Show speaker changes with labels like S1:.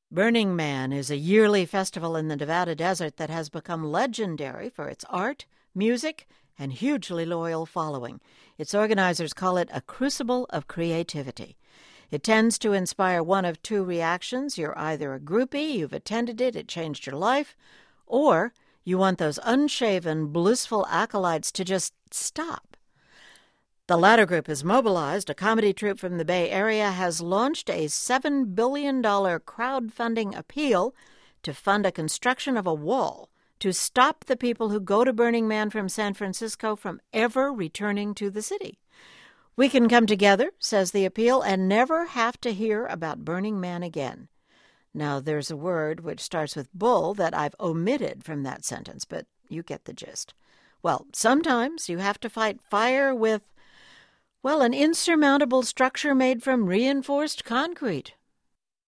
S1: Burning Man is a yearly festival in the Nevada desert that has become legendary for its art, music, and hugely loyal following. Its organizers call it a crucible of creativity. It tends to inspire one of two reactions. You're either a groupie, you've attended it, it changed your life, or you want those unshaven, blissful acolytes to just stop. The latter group is mobilized. A comedy troupe from the Bay Area has launched a $7 billion crowdfunding appeal to fund a construction of a wall to stop the people who go to Burning Man from San Francisco from ever returning to the city. We can come together, says the appeal, and never have to hear about Burning Man again. Now, there's a word which starts with bull that I've omitted from that sentence, but you get the gist. Well, sometimes you have to fight fire with, an insurmountable structure made from reinforced concrete.